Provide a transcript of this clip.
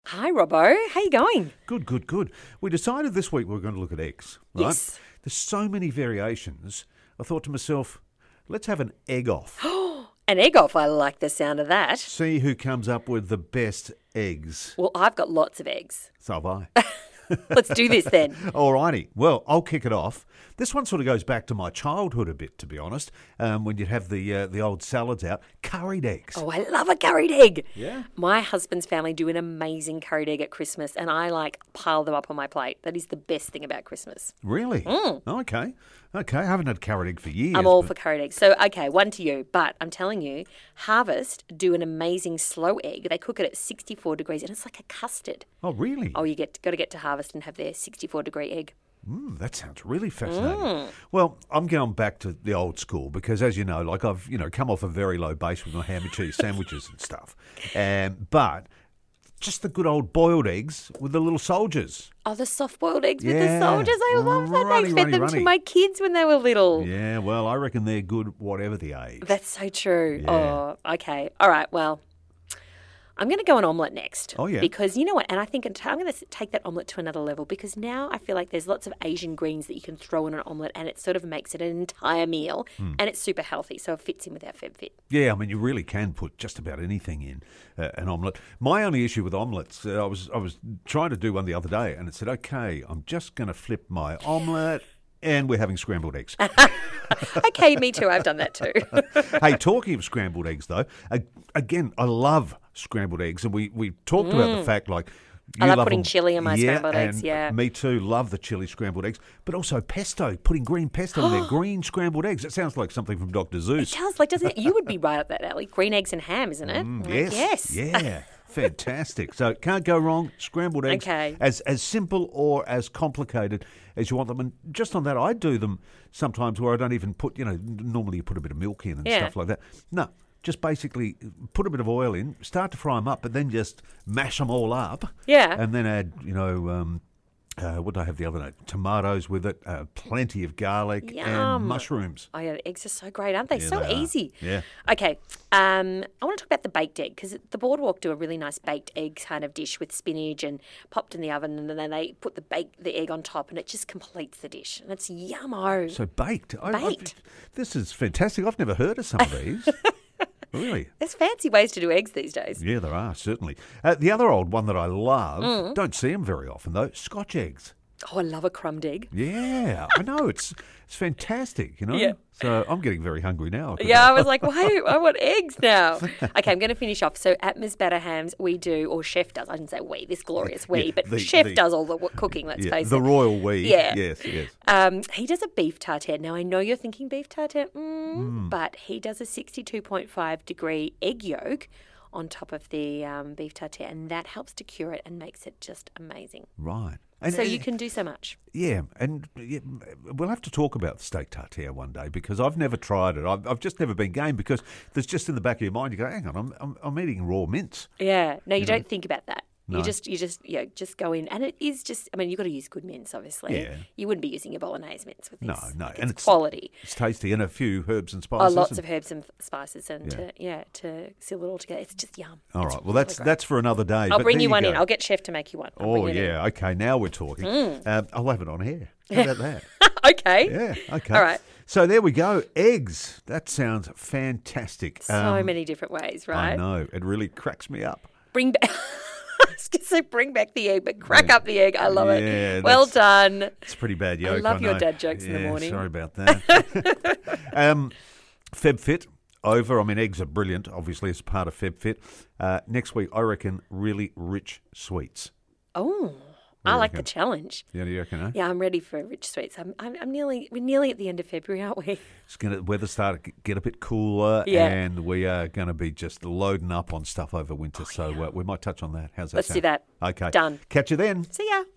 Hi, Robbo. How you going? Good, good, good. We decided this week we were going to look at eggs, right? Yes. There's so many variations. I thought to myself, let's have an egg off. An egg off. I like the sound of that. See who comes up with the best eggs. Well, I've got lots of eggs. So have I. Let's do this then. Alrighty. Well, I'll kick it off. This one sort of goes back to my childhood a bit, to be honest. When you'd have the old salads out, curried eggs. Oh, I love a curried egg. Yeah. My husband's family do an amazing curried egg at Christmas, and I pile them up on my plate. That is the best thing about Christmas. Really? Okay. I haven't had curried egg for years. I'm all for curried eggs. So, okay, one to you. But I'm telling you, Harvest do an amazing slow egg. They cook it at 64 degrees, and it's like a custard. Oh, really? Oh, got to get to Harvest and have their 64-degree egg. That sounds really fascinating. Well, I'm going back to the old school because, as you know, like I've come off a very low base with my ham and cheese sandwiches and stuff. But just the good old boiled eggs with the little soldiers. Oh, the soft-boiled eggs with Yeah. the soldiers. I love that. Runny, I fed them runny. to my kids when they were little. Yeah, well, I reckon they're good whatever the age. That's so true. Yeah. Oh, okay. All right, well, I'm going to go an omelette next. Oh, yeah. Because you know what? And I think I'm going to take that omelette to another level because now I feel like there's lots of Asian greens that you can throw in an omelette and it sort of makes it an entire meal and it's super healthy. So it fits in with our FebFit. Yeah, I mean, you really can put just about anything in an omelette. My only issue with omelettes, I was trying to do one the other day and it said, okay, I'm just going to flip my omelette and we're having scrambled eggs. Okay, me too. I've done that too. Hey, talking of scrambled eggs, though, again, I love scrambled eggs, and we talked about the fact, like, I you love putting them. chili on my scrambled eggs, and yeah. Me too, love the chili scrambled eggs, but also pesto, putting green pesto in there, green scrambled eggs. It sounds like something from Dr. It Zeus. does, doesn't it? You would be right up that alley. Green eggs and ham, isn't it? Like, yes. Yeah. Fantastic. So can't go wrong. Scrambled eggs. Okay. As simple or as complicated as you want them. And just on that, I do them sometimes where I don't even put, normally you put a bit of milk in and stuff like that. No, just basically put a bit of oil in, start to fry them up, but then just mash them all up. Yeah. And then add, what did I have the other night? Tomatoes with it, plenty of garlic Yum. and mushrooms. Oh, yeah, the eggs are so great, aren't they? Yeah, so they are. easy. Yeah. Okay, I want to talk about the baked egg because the Boardwalk do a really nice baked egg kind of dish with spinach and popped in the oven, and then they put the egg on top, and it just completes the dish, and it's yummo. So baked. Baked. This is fantastic. I've never heard of some of these. Really? There's fancy ways to do eggs these days. Yeah, there are, certainly. The other old one that I love, don't see them very often, though, Scotch eggs. Oh, I love a crumbed egg. Yeah, I know. It's fantastic, Yeah. So I'm getting very hungry now. Yeah, I was like, why? I want eggs now. Okay, I'm going to finish off. So at Ms. Batterham's, we do, or Chef does, I didn't say we, this glorious we, Yeah, but Chef does all the cooking, let's face the it. royal we. Yeah. Yes. He does a beef tartare. Now, I know you're thinking beef tartare, but he does a 62.5 degree egg yolk on top of the beef tartare, and that helps to cure it and makes it just amazing. Right. So you can do so much. Yeah, and we'll have to talk about the steak tartare one day because I've never tried it. I've just never been game because there's just in the back of your mind, you go, hang on, I'm eating raw mince. Yeah. No, you don't think about that. No. You just go in, and it is just. I mean, you've got to use good mince, obviously. Yeah. You wouldn't be using your bolognese mince with this. No, Like, and it's quality. It's tasty and a few herbs and Oh, spices. lots of herbs and spices, and to seal it all together, it's just yum. All It's right, well really great. that's for another day. I'll but bring there you one in. go. I'll get Chef to make you one. Oh yeah, okay. Now we're talking. I'll have it on here. How about that? Okay. Yeah, okay. All right. So there we go. Eggs. That sounds fantastic. So many different ways, right? I know. It really cracks me up. Bring back. I was going to say bring back the egg, but crack up the egg. I love Yeah, it. Well done. It's pretty bad yolk. love your know. dad jokes in the Yeah, morning. Sorry about that. FebFit over. I mean, eggs are brilliant, obviously, as part of FebFit. Next week, I reckon really rich sweets. Oh, do I you like the reckon? challenge. Yeah, do you reckon, eh? Yeah, I'm ready for rich sweets. We're nearly at the end of February, aren't we? It's going to weather start to get a bit cooler, Yeah. and we are going to be just loading up on stuff over winter. So we might touch on that. How's that Let's sound? do that. Okay. Done. Catch you then. See ya.